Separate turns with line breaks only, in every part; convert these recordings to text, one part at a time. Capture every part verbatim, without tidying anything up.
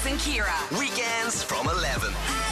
Chris and Kira.
Weekends from eleven.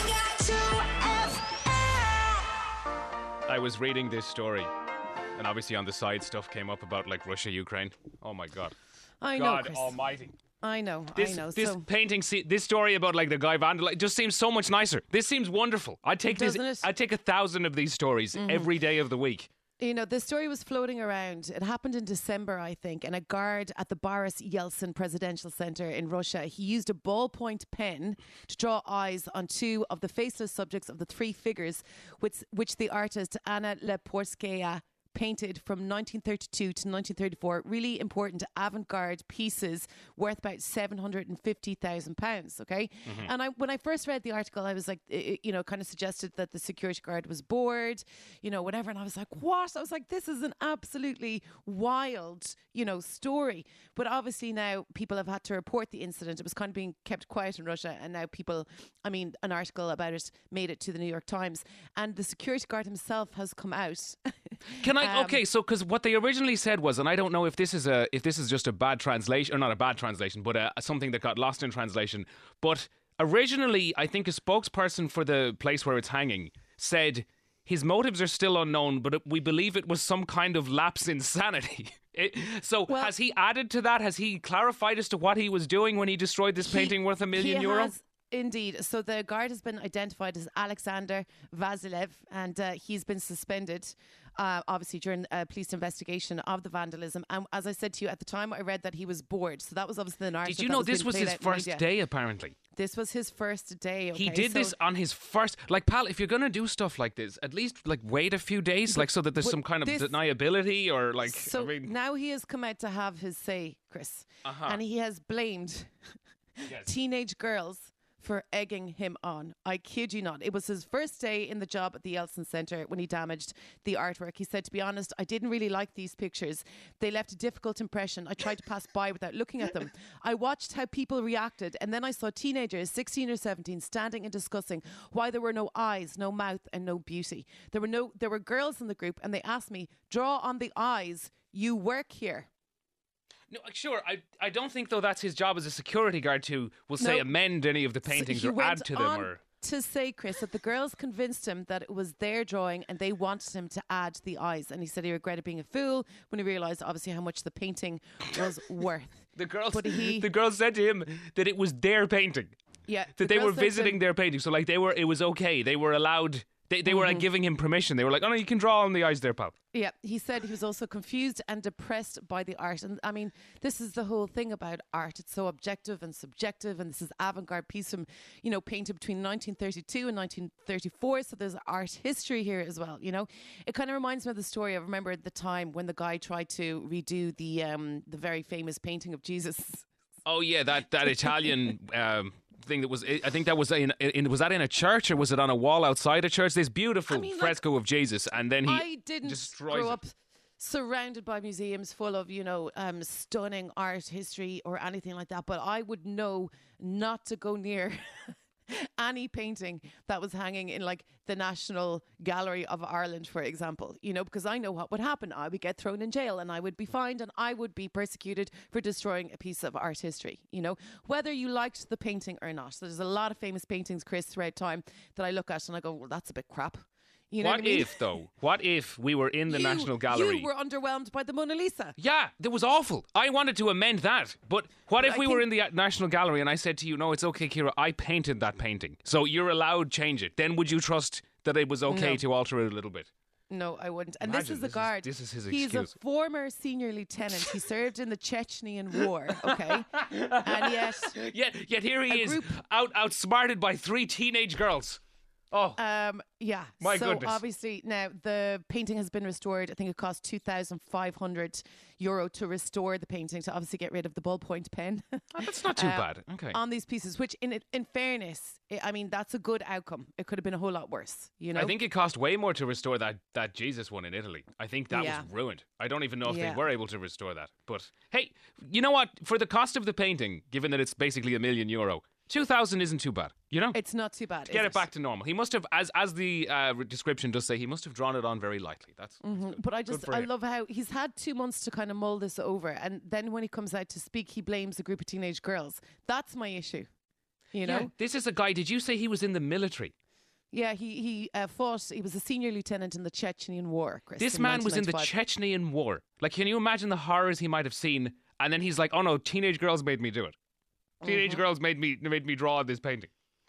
I was reading this story, and obviously on the side stuff came up about like Russia, Ukraine. Oh my God.
I know,
God
Chris.
almighty.
I know,
This,
I know.
this
so,
painting, se- this story about like the guy vandal, it just seems so much nicer. This seems wonderful. I'd take this.
Doesn't it?
I'd take a thousand of these stories every day of the week.
you know, this story was floating around. It happened in December, I think, and a guard at the Boris Yeltsin Presidential Center in Russia, he used a ballpoint pen to draw eyes on two of the faceless subjects of the three figures, which, which the artist Anna Leporskaya painted from nineteen thirty-two to nineteen thirty-four. Really important avant-garde pieces worth about seven hundred fifty thousand pounds, okay? Mm-hmm. And I, when I first read the article, I was like, it, you know, kind of suggested that the security guard was bored, you know, whatever. And I was like, what? I was like, this is an absolutely wild, you know, story. But obviously now people have had to report the incident. It was kind of being kept quiet in Russia. And now people, I mean, an article about it made it to the New York Times. And the security guard himself has come out.
Can I?
Um,
okay, so because what they originally said was, and I don't know if this is a if this is just a bad translation or not a bad translation, but a, something that got lost in translation. But originally, I think a spokesperson for the place where it's hanging said his motives are still unknown, but it, we believe it was some kind of lapse in sanity. It, so
Well-
has he added to that? Has he clarified as to what he was doing when he destroyed this
He-
painting worth a million
he
euro?
has Indeed. So the guard has been identified as Alexander Vasilev, and uh, he's been suspended, uh, obviously, during a police investigation of the vandalism. And as I said to you at the time, I read that he was bored. So that was obviously the narrative.
Did you
that
know
was
this
being
was
played
his
out in the
first
media.
day, apparently?
This was his first day. Okay?
He did
So-
this on his first, like, pal, if you're going to do stuff like this, at least, like, wait a few days, like, so that there's
but
some kind of
this-
deniability or, like,
So
I mean,
now he has come out to have his say, Chris.
Uh-huh.
And he has blamed
Yes.
teenage girls for egging him on. I kid you not. It was his first day in the job at the Yeltsin Center when he damaged the artwork. He said, to be honest, I didn't really like these pictures. They left a difficult impression. I tried to pass by without looking at them. I watched how people reacted, and then I saw teenagers, sixteen or seventeen, standing and discussing why there were no eyes, no mouth, and no beauty. There were no there were girls in the group, and they asked me, draw on the eyes. You work here.
No, sure. I I don't think though that's his job as a security guard to, we'll say,
No.
amend any of the paintings
So he
or
went
add to them.
on
Or
to say, Chris, that the girls convinced him that it was their drawing and they wanted him to add the eyes. And he said he regretted being a fool when he realised, obviously, how much the painting was worth.
the girls,
But he-
the girls said to him that it was their painting,
Yeah,
that
the
they were
girls said to
visiting
him-
their painting. So like they were, it was okay. They were allowed. They they were like giving him permission. They were like, oh no, you can draw on the eyes there, pal.
Yeah, he said he was also confused and depressed by the art. And I mean, this is the whole thing about art. It's so objective and subjective. And this is avant-garde piece from, you know, painted between nineteen thirty-two and nineteen thirty-four. So there's art history here as well, you know. It kind of reminds me of the story. I remember at the time when the guy tried to redo the um, the very famous painting of Jesus.
Oh yeah, that that Italian um, thing that was. I think that was in, in. Was that in a church or was it on a wall outside a church? This beautiful
I mean, like,
fresco of Jesus, and then he
I didn't
destroys
grow
it.
up surrounded by museums full of, you know, um, stunning art history or anything like that. But I would know not to go near any painting that was hanging in like the National Gallery of Ireland, for example, you know, because I know what would happen. I would get thrown in jail and I would be fined and I would be persecuted for destroying a piece of art history, you know, whether you liked the painting or not. So there's a lot of famous paintings, Chris, throughout time that I look at and I go, well, that's a bit crap. You know
What
what I mean?
if though? What if we were in the
You-
National Gallery?
You were underwhelmed by the Mona Lisa.
Yeah, that was awful. I wanted to amend that. But what if
I
we were
think-
in the uh, National Gallery and I said to you, no, it's okay, Kira, I painted that painting. So you're allowed change it. Then would you trust that it was okay
No.
to alter it a little bit?
No, I wouldn't. And
Imagine,
this is
this
a
is-
guard.
this is his
He's
excuse.
a former senior lieutenant. He served in the Chechenian War, okay? And yet,
Yet, yet here he
A
is,
group-
out outsmarted by three teenage girls. Oh,
um, yeah.
My
so
goodness.
obviously now the painting has been restored. I think it cost two thousand five hundred euro to restore the painting, to obviously get rid of the ballpoint pen.
oh, that's not too
uh,
bad. Okay.
On these pieces, which in in fairness, I I mean, that's a good outcome. It could have been a whole lot worse, you know?
I think it cost way more to restore that, that Jesus one in Italy. I think that
Yeah.
was ruined. I don't even know if
Yeah.
they were able to restore that. But hey, you know what? For the cost of the painting, given that it's basically a million euro, two thousand isn't too bad. You know?
It's not too bad.
Get
is
it back to normal. He must have, as as the uh, description does say, he must have drawn it on very lightly. That's, that's good.
But I
Good
just,
for
I
him.
love how he's had two months to kind of mull this over. And then when he comes out to speak, he blames a group of teenage girls. That's my issue. You know?
Yeah, this is a guy, did you say he was in the military?
Yeah, he he uh, fought. He was a senior lieutenant in the Chechenian War. Chris,
This
in
man was in the
nineteen ninety-five.
Chechenian War. Like, can you imagine the horrors he might have seen? And then he's like, "Oh no, teenage girls made me do it. Teenage
Mm-hmm.
girls made me made me draw this painting."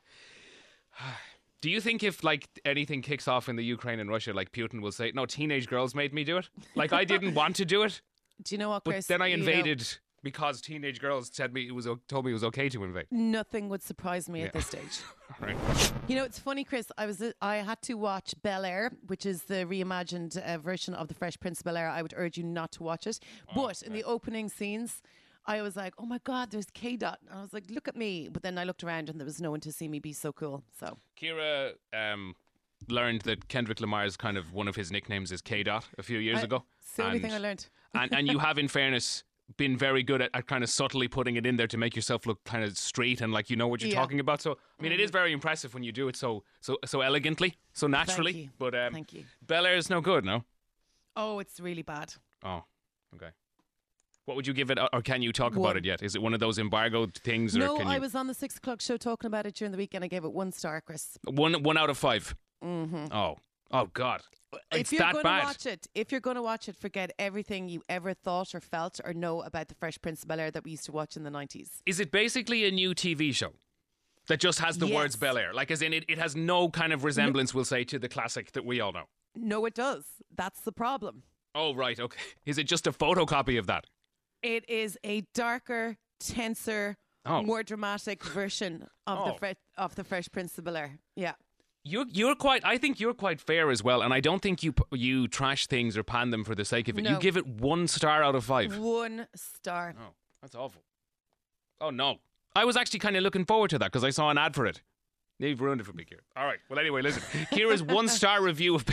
Do you think if like anything kicks off in the Ukraine and Russia, like Putin will say, "No, teenage girls made me do it. Like I didn't want to do it,
Do you know what,
but
Chris?
then I
You know,
invaded because teenage girls said me it was o- told me it was okay to invade."
nothing would surprise me at this stage.
All right.
You know, it's funny, Chris. I was I had to watch Bel Air, which is the reimagined uh, version of the Fresh Prince of Bel Air. I would urge you not to watch it. But in the opening scenes, I was like, "Oh my God, there's K Dot," and I was like, "Look at me!" But then I looked around and there was no one to see me be so cool. So
Kira um, learned that Kendrick Lamar's kind of one of his nicknames is K Dot a few years
I-
ago.
it's the only
And-
thing I learned.
and, and you have, in fairness, been very good at, at kind of subtly putting it in there to make yourself look kind of straight and like you know what you're
Yeah.
talking about. So, I mean, it is very impressive when you do it so so so elegantly, so naturally.
you.
But um,
Thank you.
Bel Air is no good, no?
Oh, it's really bad.
Oh, okay. What would you give it, or can you talk about
One.
it yet? Is it one of those embargoed things, or
No,
can you
I was on the six o'clock show talking about it during the week, and I gave it one star, Chris.
one one out of five? Mm-hmm. Oh, oh God, it's
if you're
that
going
bad.
to watch it, if you're going to watch it, forget everything you ever thought or felt or know about the Fresh Prince of Bel Air that we used to watch in the nineties.
Is it basically a new T V show that just has the
Yes.
words Bel Air? Like, as in, it, it has no kind of resemblance, we'll say, to the classic that we all know.
No, it does. That's the problem.
Oh, right, okay. Is it just a photocopy of that?
It is a darker, tenser,
Oh.
more dramatic version of
Oh.
the Fre- of the Fresh Prince of Bel Air. Yeah.
You're you're quite. I think you're quite fair as well, and I don't think you p- you trash things or pan them for the sake of it. You
No.
give it one star out of five.
One star.
Oh, that's awful. Oh no, I was actually kind of looking forward to that because I saw an ad for it. You've ruined it for me, Kira. All right. Well, anyway, listen. Kira's one star review of.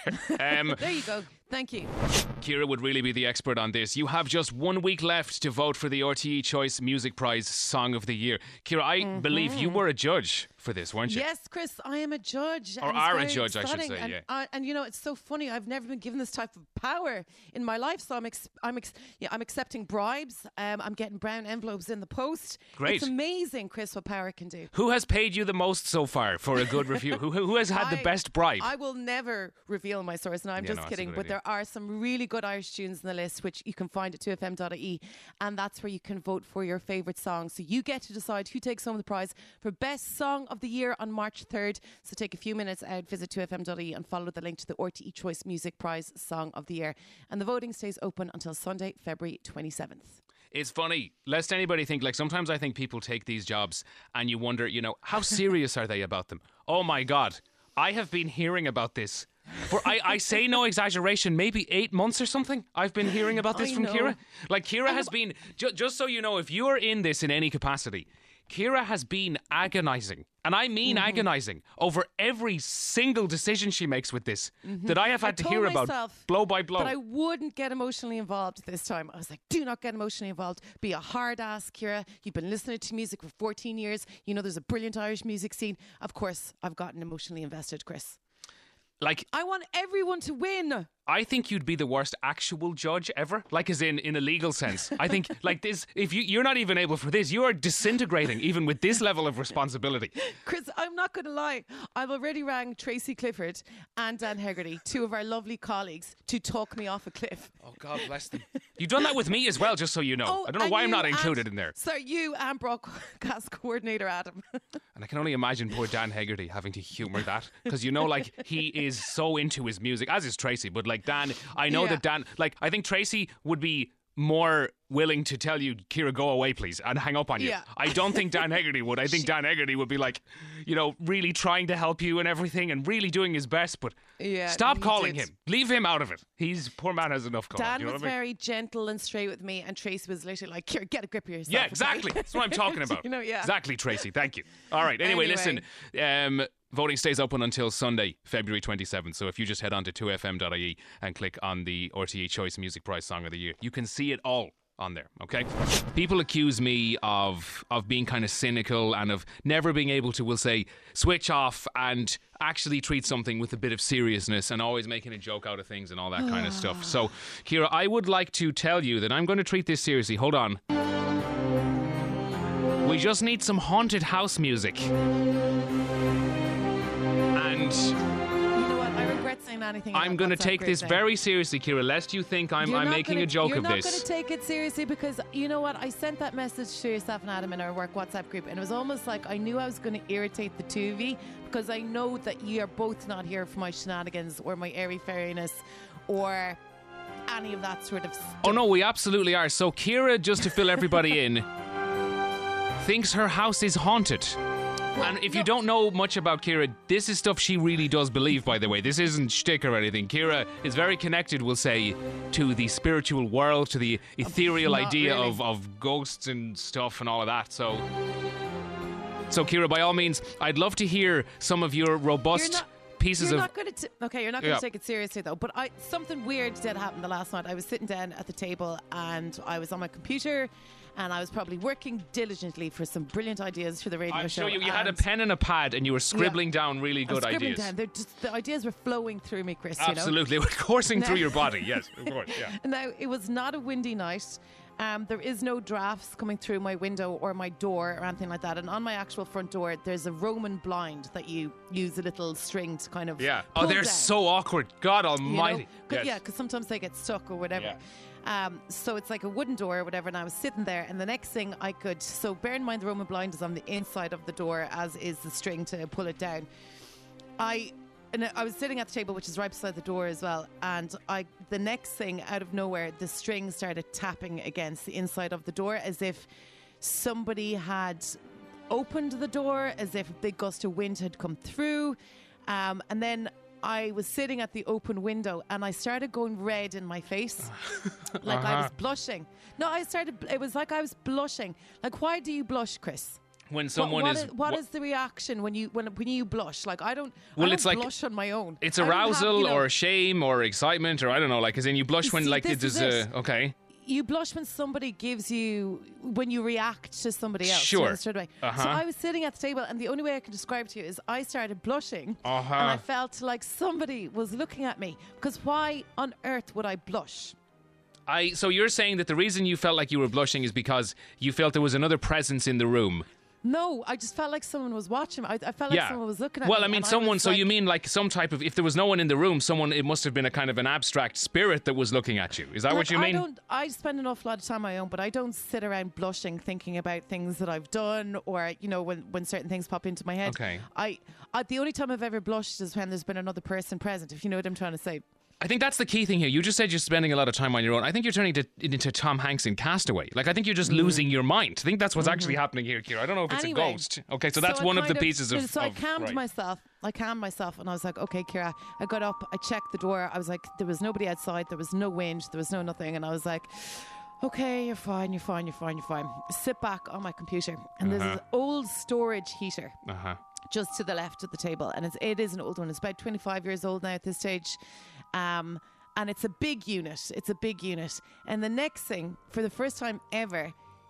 um,
There you go. Thank you.
Kira would really be the expert on this. You have just one week left to vote for the R T E Choice Music Prize Song of the Year. Kira, I believe you were a judge for this, weren't you?
Yes, Chris, I am a judge.
Or
and it's
are a
very
judge, I should
exciting.
say,
And,
yeah.
uh, and you know, it's so funny. I've never been given this type of power in my life. So I'm, ex- I'm, ex- yeah, I'm accepting bribes. Um, I'm getting brown envelopes in the post.
Great.
It's amazing, Chris, what power can do.
Who has paid you the most so far for a good review? Who, who has had the
I-
best bribe?
I will never reveal my source. No, I'm
Yeah,
just
no, that's a
kidding.
good
But
idea.
there are some really good Irish tunes in the list, which you can find at two f m dot I E. And that's where you can vote for your favourite song. So you get to decide who takes home the prize for Best Song of the Year on March third. So take a few minutes out, visit two f m dot I E and follow the link to the R T E Choice Music Prize Song of the Year. And the voting stays open until Sunday, February twenty-seventh.
It's funny, lest anybody think, like, sometimes I think people take these jobs and you wonder, you know, how serious are they about them? Oh my God, I have been hearing about this for, I, I say no exaggeration, maybe eight months or something. I've been hearing about this
I
from
know.
Kira. Like, Kira has been, ju- just so you know, if you're in this in any capacity, Kira has been agonising, and I mean
Mm-hmm.
agonising, over every single decision she makes with this that I have had to
told
hear about
myself
blow by blow.
But I wouldn't get emotionally involved this time. I was like, do not get emotionally involved. Be a hard ass, Kira. You've been listening to music for fourteen years. You know there's a brilliant Irish music scene. Of course, I've gotten emotionally invested, Chris.
Like,
I want everyone to win.
I think you'd be the worst actual judge ever. Like, as in, in a legal sense. I think, like this, if you, you're not even able for this, you are disintegrating even with this level of responsibility.
Chris, I'm not going to lie. I've already rang Tracy Clifford and Dan Hegarty, two of our lovely colleagues, to talk me off a cliff.
Oh, God bless them. You've done that with me as well, just so you know. I don't know
and
why I'm
you
not
and-
included in there.
Sir, you and broadcast coordinator Adam.
And I can only imagine poor Dan Hegarty having to humour that. Because, you know, like, he is so into his music, as is Tracy. But, like, Dan, I know
Yeah.
that Dan, like, I think Tracy would be more willing to tell you, Kira, go away, please, and hang up on you.
Yeah.
I don't think Dan Hegarty would. I think Dan Hegarty would be like, you know, really trying to help you and everything and really doing his best, but
Yeah,
stop
he
calling
did.
him. Leave him out of it. He's, poor man has enough calling.
Dan
you know
was
what I mean?
very gentle and straight with me, and Tracy was literally like, "Kira, get a grip of yourself."
Yeah,
okay?"
exactly. That's what I'm talking about.
You know, yeah.
Exactly, Tracy. Thank you. All right. Anyway,
Anyway.
listen. Um, voting stays open until Sunday, February twenty-seventh. So if you just head on to two f m dot I E and click on the R T E Choice Music Prize Song of the Year, you can see it all on there, okay? People accuse me of of being kind of cynical and of never being able to, we'll say, switch off and actually treat something with a bit of seriousness and always making a joke out of things and all that kind of stuff. So, Kira, I would like to tell you that I'm going to treat this seriously. Hold on. We We just need some haunted house music. And
You know what? I regret saying anything. in
I'm
that
going to
WhatsApp
take
group
this
now.
very seriously, Kira, lest you think I'm,
You're
I'm
not
making
gonna,
a joke
you're
of
not
this.
going to take it seriously because you know what? I sent that message to yourself and Adam in our work WhatsApp group, and it was almost like I knew I was going to irritate the two of you because I know that you are both not here for my shenanigans or my airy fairiness or any of that sort of stuff.
Oh no, we absolutely are. So Kira, just to fill everybody in, thinks her house is haunted. And if you
no.
don't know much about Kira, this is stuff she really does believe, by the way. This isn't shtick or anything. Kira is very connected, we'll say, to the spiritual world, to the ethereal
Not
idea
really.
of, of ghosts and stuff and all of that. So, so Kira, by all means, I'd love to hear some of your robust
You're not-
pieces
You're
of...
not going to. Okay, you're not going to
Yeah.
take it seriously though. But I something weird did happen the last night. I was sitting down at the table and I was on my computer, and I was probably working diligently for some brilliant ideas for the radio
I'm
show.
sure you, you had a
and-
pen and a pad and you were scribbling down really
I was
good
scribbling
ideas.
down. They're just, the ideas were flowing through me, Chris. You know?
Absolutely. We're coursing
No.
through your body. Yes, of course. Yeah.
Now, it was not a windy night. Um, there is no drafts coming through my window or my door or anything like that. And on my actual front door, there's a Roman blind that you use a little string to kind of
Yeah. Oh,
pull
they're
down,
so awkward. God
you know?
almighty.
'Cause-
Yes.
Yeah, because sometimes they get stuck or whatever.
Yeah.
Um, so it's like a wooden door or whatever, and I was sitting there, and the next thing I could, so bear in mind the Roman blind is on the inside of the door, as is the string to pull it down. I and I was sitting at the table, which is right beside the door as well, and I the next thing out of nowhere, the string started tapping against the inside of the door as if somebody had opened the door, as if a big gust of wind had come through, um, and then I was sitting at the open window and I started going red in my face, like I was blushing. No, I started. It was like I was blushing. Like, why do you blush, Chris?
When
What-
someone
what
is...
is, what
wha-
is the reaction when you when when you blush? Like I don't.
Well,
I don't
it's like-
blush on my own.
It's
I don't have,
arousal
you know-
or shame or excitement or I don't know, like, as in you blush
You
when,
see,
like,
this
it is
is
a...
it.
Okay.
You blush when somebody gives you when you react to somebody else.
Sure.
You know, straight away.
Uh-huh.
So I was sitting at the table, and the only way I can describe to you is I started blushing,
Uh-huh.
and I felt like somebody was looking at me. Because why on earth would I blush?
I. So you're saying that the reason you felt like you were blushing is because you felt there was another presence in the room.
No, I just felt like someone was watching me. I, I felt like
Yeah.
someone was looking at
well,
me.
I mean,
and
someone.
was
So
like-
you mean like some type of? If there was no one in the room, someone. It must have been a kind of an abstract spirit that was looking at you. Is that
Like,
what you
I
mean?
don't. I spend an awful lot of time on my own, but I don't sit around blushing, thinking about things that I've done, or you know, when, when certain things pop into my head.
Okay.
I, I the only time I've ever blushed is when there's been another person present. If you know what I'm trying to say.
I think that's the key thing here. You just said you're spending a lot of time on your own. I think you're turning to, into Tom Hanks in Castaway. Like, I think you're just losing your mind. I think that's what's actually happening here, Kira. I don't know if it's
Mm-hmm. Anyway,
a ghost. Okay, so that's
I
one of the
kind
pieces of.
So I
of-
calmed
right.
myself. I calmed myself, and I was like, okay, Kira. I got up. I checked the door. I was like, there was nobody outside. There was no wind. There was no nothing. And I was like, okay, you're fine. You're fine. You're fine. You're fine. Sit back on my computer, and there's
Uh-huh.
this old storage heater
Uh-huh.
just to the left of the table, and it's it is an old one. It's about twenty-five years old now at this stage, um, and it's a big unit. It's a big unit, and the next thing, for the first time ever,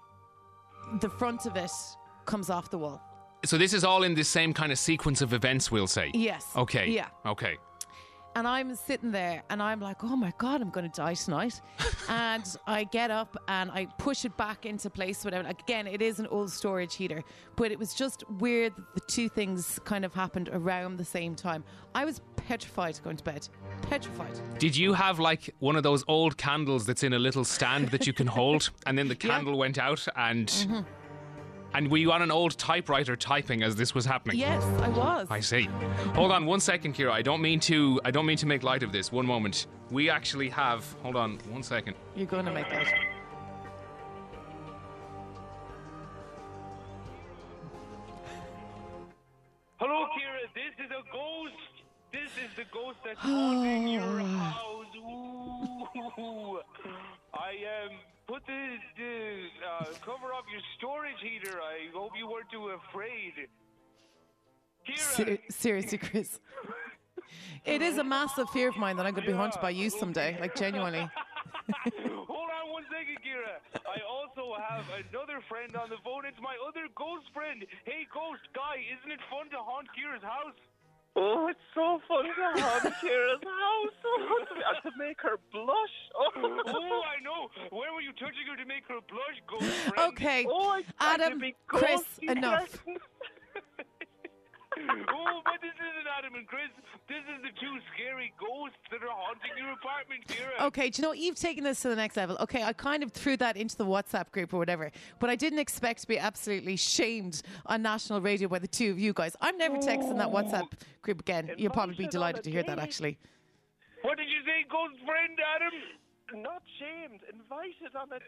the front of it comes off the wall.
So this is all in this same kind of sequence of events, we'll say.
Yes.
Okay.
Yeah.
Okay.
And I'm sitting there and I'm like, oh my God, I'm going to die tonight. And I get up and I push it back into place, whatever. Like, again, it is an old storage heater, but it was just weird that the two things kind of happened around the same time. I was petrified going to bed. Petrified.
Did you have like one of those old candles that's in a little stand that you can hold, and then the
Yeah.
candle went out, and
Mm-hmm.
and were you on an old typewriter typing as this was happening?
Yes, I was.
I see. Hold on one second, Kira. I don't mean to. I don't mean to make light of this. One moment. We actually have. Hold on one second.
You're going to make that.
Hello, Kira. This is a ghost. This is the ghost that's haunting your house. Ooh. I um put the, the uh, cover off your storage heater. I hope you weren't too afraid. Kira.
Ser- seriously, Chris. It is a massive fear of mine that I'm going to be haunted by you someday. Like, genuinely.
Hold on one second, Kira. I also have another friend on the phone. It's my other ghost friend. Hey, ghost guy, isn't it fun to haunt Kira's house?
Oh, it's so fun to haunt Kira's house. Oh, to, to make her blush. Oh.
Oh, I know. Where were you touching her to make her blush, ghost friend?
Okay,
Oh, I, I
Adam,
could be
Chris,
ghosty
enough.
person.
Oh, but this isn't Adam and Chris. This is the two scary ghosts that are haunting your apartment, Kira.
Okay, do you know what? You've taken this to the next level. Okay, I kind of threw that into the WhatsApp group or whatever, but I didn't expect to be absolutely shamed on national radio by the two of you guys. I'm never texting that WhatsApp group again. You'll probably be
Invited
delighted
on
to
a
hear that,
date.
actually.
What did you say, ghost friend, Adam?
Not shamed, invited on a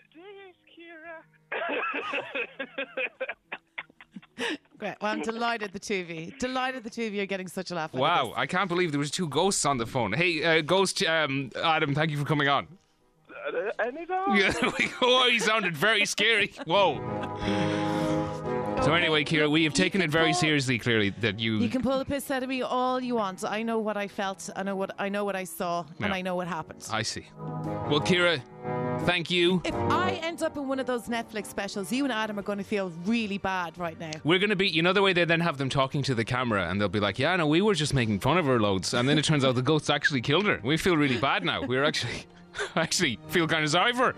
date, Kira.
Great. Well, I'm delighted the two of you. Delighted the two of you are getting such a laugh. out of
Wow,
this.
I can't believe there was two ghosts on the phone. Hey, uh, ghost um, Adam, thank you for coming on.
Uh, anytime.
Yeah, oh, he sounded very scary. Whoa. So anyway, Kira, we have taken it very seriously. Clearly, that you.
You can pull the piss out of me all you want. I know what I felt. I know what I know what I saw, and
Yeah.
I know what happened.
I see. Well, Kira, thank you.
If I end up in one of those Netflix specials, you and Adam are going to feel really bad right now.
We're going to be, you know, the way they then have them talking to the camera and they'll be like, yeah, no, we were just making fun of her loads. And then it turns out the ghosts actually killed her. We feel really bad now. We're actually, actually feel kind of sorry for her.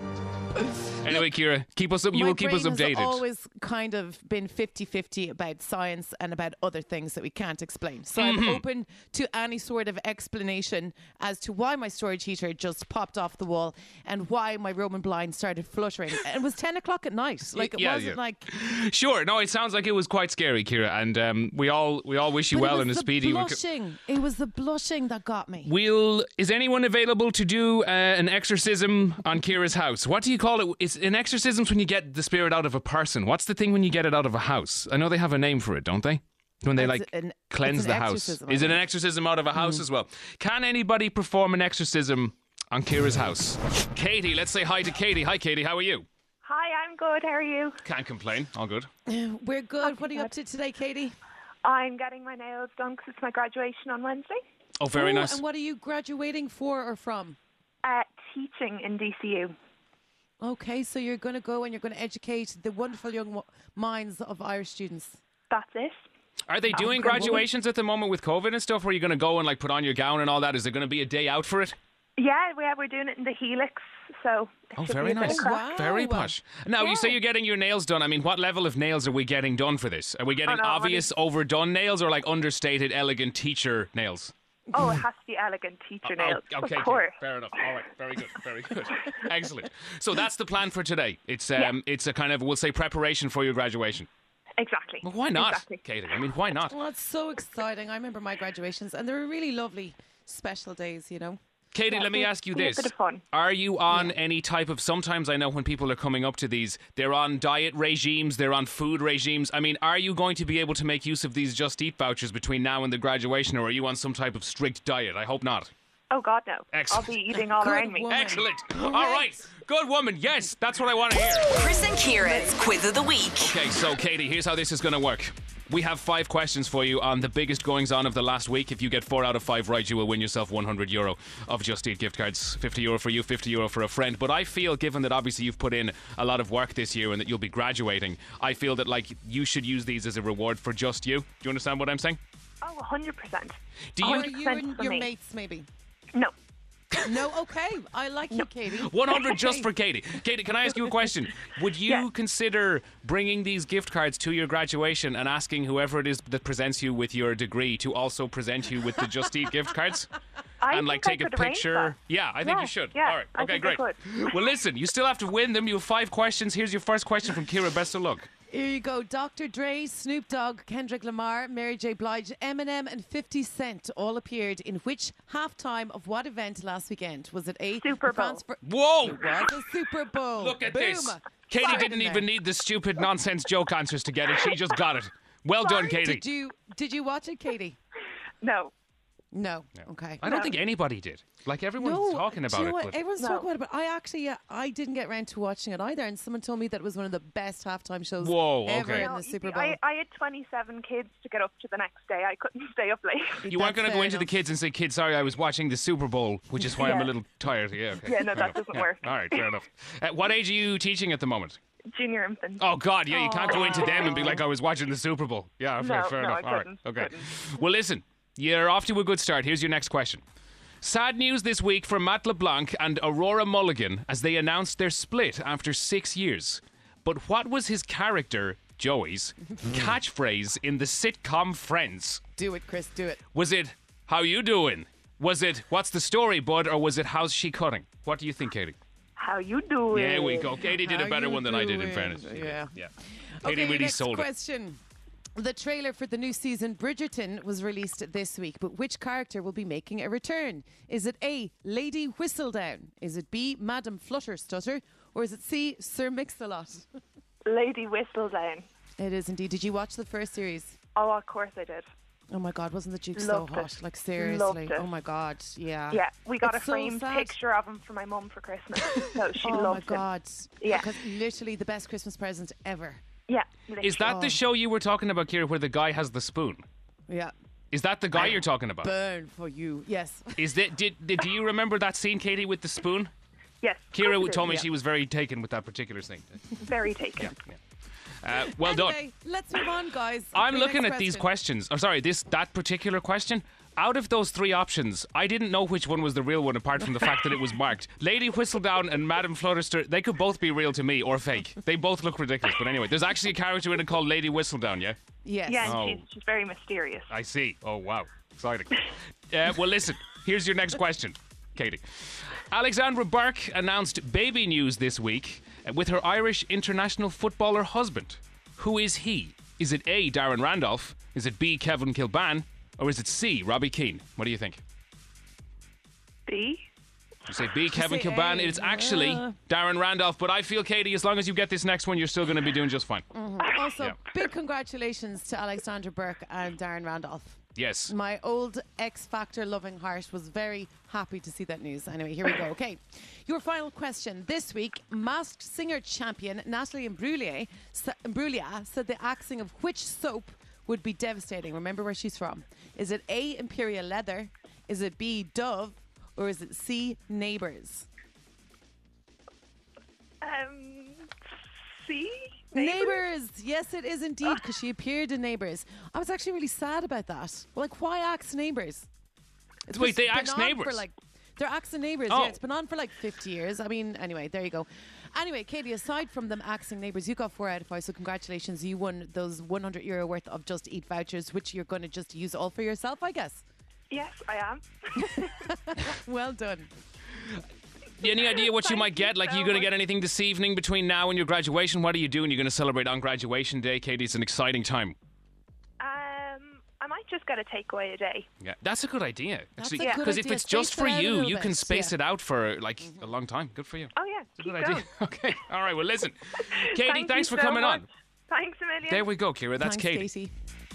Anyway, Kira, keep us up. You
My
will keep us
brain
updated.
has always kind of been fifty-fifty about science and about other things that we can't explain. So
Mm-hmm.
I'm open to any sort of explanation as to why my storage heater just popped off the wall and why my Roman blind started fluttering. And it was ten o'clock at night. Like, it
yeah,
wasn't
yeah.
like...
Sure. No, it sounds like it was quite scary, Kira. And um, we all we all wish you
But
well
it
in a
was the
speedy reco-
blushing. It was the blushing that got me.
Will is anyone available to do uh, an exorcism on Kira's house? What do you call it? It's an exorcism when you get the spirit out of a person. What's the thing when you get it out of a house? I know they have a name for it, don't they? When they
It's
like
an-
cleanse
it's
the
an
house.
exorcism, I
Is it an
think.
exorcism out of a house as well? Can anybody perform an exorcism on Kira's house? Katie, let's say hi to Katie. Hi, Katie. How are you?
Hi, I'm good. How are you?
Can't complain. All good.
We're good. What are you up to today, Katie?
I'm getting my nails done because it's my graduation on Wednesday.
Oh, very
Oh,
nice.
And what are you graduating for or from?
Uh, teaching in D C U.
Okay, so you're going to go and you're going to educate the wonderful young wo- minds of Irish students.
That's it.
Are they doing
good woman.
graduations at the moment with COVID and stuff? Where you're going to go and like put on your gown and all that? Is there going to be a day out for it?
Yeah, we we're doing it in the Helix, so it
Oh,
should
very
be a bit
nice.
of crack.
Wow.
Very posh. Now, you say you're getting your nails done. I mean, what level of nails are we getting done for this? Are we getting
no,
obvious, overdone nails or like understated, elegant teacher nails?
Oh, it has to be elegant teacher nails.
Oh, okay,
of course.
fair enough. All right, very good, very good, excellent. So that's the plan for today. It's um, it's a kind of we'll say preparation for your graduation.
Exactly.
Well, why not,
Exactly.
Katie? I mean, why not?
Well, it's so exciting. I remember my graduations, and they were really lovely, special days, you know.
Katie,
Yeah,
let me
it'll
ask you
be a
this.
bit of fun.
Are you on any type of, sometimes I know when people are coming up to these, they're on diet regimes, they're on food regimes. I mean, are you going to be able to make use of these Just Eat vouchers between now and the graduation, or are you on some type of strict diet? I hope not.
Oh, God, no.
Excellent.
I'll be eating all
Good
around me.
woman.
Excellent. All right. Good woman. Yes, that's what I want to hear.
Chris and Kira's Quiz of the Week.
Okay, so Katie, here's how this is going to work. We have five questions for you on the biggest goings on of the last week. If you get four out of five right, you will win yourself one hundred euro of Just Eat gift cards. fifty euro for you, fifty euro for a friend. But I feel, given that obviously you've put in a lot of work this year and that you'll be graduating, I feel that like you should use these as a reward for just you. Do you understand what I'm saying?
Oh, one hundred percent.
Do you?
Or you and
for
your
me.
mates, maybe.
No.
No, okay. I like you, Katie.
one hundred just for Katie. Katie, can I ask you a question? Would you
Yeah.
consider bringing these gift cards to your graduation and asking whoever it is that presents you with your degree to also present you with the Just Eat gift cards?
I
and like
think
take
I
a
could arrange
picture.
that.
Yeah, I think
Yeah,
you should.
yeah,
All right.
I
Okay,
think I
great.
could.
Well, listen, you still have to win them. You have five questions. Here's your first question from Kira. Best of luck.
Here you go. Doctor Dre, Snoop Dogg, Kendrick Lamar, Mary J. Blige, Eminem, and fifty Cent all appeared in which halftime of what event last weekend? Was it a
Super
the
Bowl.
France for-
Whoa!
It was a Super Bowl.
Look at
Boom.
this. Katie
Right
didn't
in
even
there.
need the stupid nonsense joke answers to get it. She just got it. Well done, Katie.
Did you did you watch it, Katie?
No.
No. Okay.
I don't
No.
think anybody did. Like everyone's
No,
talking
do
about
you know
it.
what?
But
Everyone's
No.
talking about it, but I actually, uh, I didn't get around to watching it either. And someone told me that it was one of the best halftime shows
Whoa,
ever
okay.
in
No,
the
you
Super
see,
Bowl.
I, I had twenty-seven kids to get up to the next day. I couldn't stay up late.
you weren't
That's
going to go
fair
into the
enough.
kids and say, "Kids, sorry, I was watching the Super Bowl," which is why I'm a
Yeah.
little tired. Yeah. Okay.
Yeah, no,
Fair
that
enough.
doesn't
Yeah.
work.
All right, fair enough. Uh, what age are you teaching at the moment?
Junior infant.
Oh God, yeah, you can't go into them and be like, "I was watching the Super Bowl." Yeah, fair,
No,
fair
no,
enough.
I
All right,
couldn't,
okay.
couldn't.
Well, listen, You're off to a good start. Here's your next question. Sad news this week for Matt LeBlanc and Aurora Mulligan as they announced their split after six years. But what was his character, Joey's, catchphrase in the sitcom Friends?
Do it, Chris, do it.
Was it, how you doing? Was it, what's the story, bud? Or was it, how's she cutting? What do you think, Katie?
How you doing?
There we go. Katie did
How
a better
you
one than I did, in
doing?
fairness.
Yeah.
Yeah. Katie
Okay,
really
next
sold it.
question. The trailer for the new season Bridgerton was released this week, but which character will be making a return? Is it A, Lady Whistledown? Is it B, Madam Flutterstutter? Or is it C, Sir Mix-a-Lot?
Lady Whistledown.
It is indeed. Did you watch the first series?
Oh, of course I did.
Oh my God, wasn't the Duke
Loved
so
it.
hot? Like seriously.
Loved it.
Oh my God, yeah.
Yeah, we got
It's
a
so
framed
sad.
picture of him for my mum for Christmas. So she
Oh my
loved him.
God.
Yeah.
Because literally the best Christmas present ever.
Yeah.
Is that
Oh.
the show you were talking about, Kira, where the guy has the spoon?
Yeah.
Is that the guy you're talking about?
Burn for you. Yes.
Is that did, did do you remember that scene, Katie, with the spoon?
Yes. of
Kira
course I
told me
did.
she was very taken with that particular scene.
Very taken.
Yeah. Uh, well done.
Anyway, let's move on, guys.
I'm
The
looking
next
at these
question.
questions. Oh, sorry, this that particular question. Out of those three options, I didn't know which one was the real one, apart from the fact that it was marked. Lady Whistledown and Madam Flutterstutter, they could both be real to me or fake. They both look ridiculous. But anyway, there's actually a character in it called Lady Whistledown, yeah?
Yes.
Yeah, and
Oh.
she's, she's very mysterious.
I see. Oh, wow. Exciting. uh, well, listen, here's your next question, Katie. Alexandra Burke announced baby news this week uh, with her Irish international footballer husband. Who is he? Is it A, Darren Randolph? Is it B, Kevin Kilban? Or is it C, Robbie Keane? What do you think?
B.
You say B, Kevin
say
Kilban.
A.
It's actually
Uh.
Darren Randolph. But I feel, Katie, as long as you get this next one, you're still going to be doing just fine.
Also,
Yeah.
big congratulations to Alexandra Burke and Darren Randolph.
Yes.
My old X Factor loving heart was very happy to see that news. Anyway, here we go. Okay. Your final question. This week, Masked Singer champion Natalie Imbruglia, Imbruglia said the axing of which soap would be devastating. Remember where she's from. Is it A, Imperial Leather? Is it B, Dove? Or is it C, Neighbours?
Um, C.
Neighbours. Yes, it is indeed, because she appeared in Neighbours. I was actually really sad about that. Like, why axe Neighbours? It's
Wait, they
been
axed
on
Neighbours?
For like, they're axing Neighbours.
Oh.
Yeah, it's been on for like fifty years. I mean, anyway, there you go. Anyway, Katie, aside from them axing Neighbours, you got four out of five, so congratulations. You won those one hundred euro worth of Just Eat vouchers, which you're going to just use all for yourself, I guess.
Yes, I am.
Well done.
Any idea what you
Thank
might get?
you
Like,
so
you going to
much.
get anything this evening between now and your graduation? What are you doing? You're going to celebrate on graduation day, Katie. It's an exciting time.
Um, I might just get a takeaway a day.
Yeah, that's a good idea.
That's
Actually,
a good
because if
idea.
it's just
Space
for
it out a
you,
little
you
bit.
can space
Yeah.
it out for like a long time. Good for you.
Oh yeah,
It's a
keep
good
going.
idea. Okay. All right. Well, listen, Katie,
Thank
thanks
you
for
so
coming
much.
on.
Thanks a million.
There we go, Kira. That's
Thanks,
Katie.
Katie.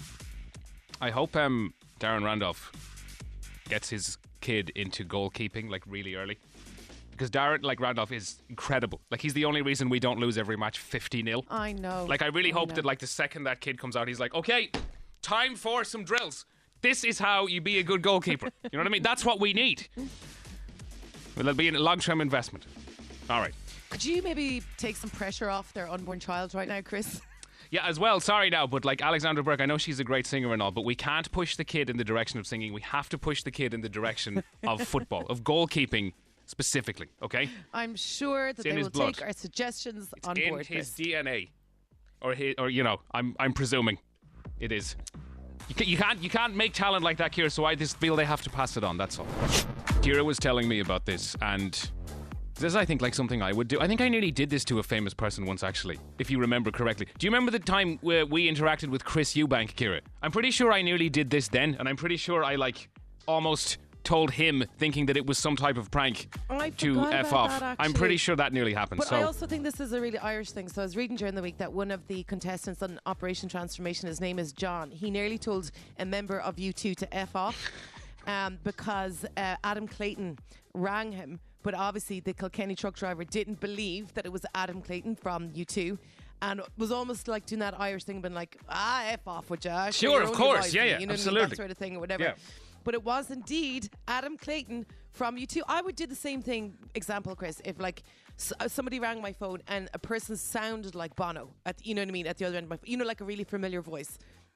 I hope um, Darren Randolph gets his kid into goalkeeping like really early. Because Darren, like Randolph, is incredible. Like, he's the only reason we don't lose every match fifty nil.
I know.
Like, I really hope
know.
that, like, the second that kid comes out, he's like, okay, time for some drills. This is how you be a good goalkeeper. You know what I mean? That's what we need. Well, it'll be a long-term investment. All right.
Could you maybe take some pressure off their unborn child right now, Chris?
Yeah, as well, sorry now, but like Alexandra Burke, I know she's a great singer and all, but we can't push the kid in the direction of singing. We have to push the kid in the direction of football, of goalkeeping specifically, okay?
I'm sure that
in
they
his
will
blood.
take our suggestions
It's
on
in
board.
his
Chris.
D N A. Or, his, or you know, I'm, I'm presuming it is. You, ca- you, can't, you can't make talent like that, Kira, so I just feel they have to pass it on, that's all. Kira was telling me about this, and this is, I think, like something I would do. I think I nearly did this to a famous person once, actually, if you remember correctly. Do you remember the time where we interacted with Chris Eubank, Kira? I'm pretty sure I nearly did this then, and I'm pretty sure I, like, almost told him thinking that it was some type of prank
I
to
forgot
F
about
off.
that,
I'm pretty
actually.
sure that nearly happened.
But
so
I also think this is a really Irish thing. So I was reading during the week that one of the contestants on Operation Transformation, his name is John, he nearly told a member of U two to F off um, because uh, Adam Clayton rang him. But obviously the Kilkenny truck driver didn't believe that it was Adam Clayton from U two. And was almost like doing that Irish thing, been like, ah, F off with you.
Sure, of course. Yeah, yeah,
you know what I mean?
absolutely.
That sort of thing or whatever.
Yeah.
But it was indeed Adam Clayton from U two. I would do the same thing, example, Chris, if like s- uh, somebody rang my phone and a person sounded like Bono, at, you know what I mean, at the other end of my phone, you know, like a really familiar voice.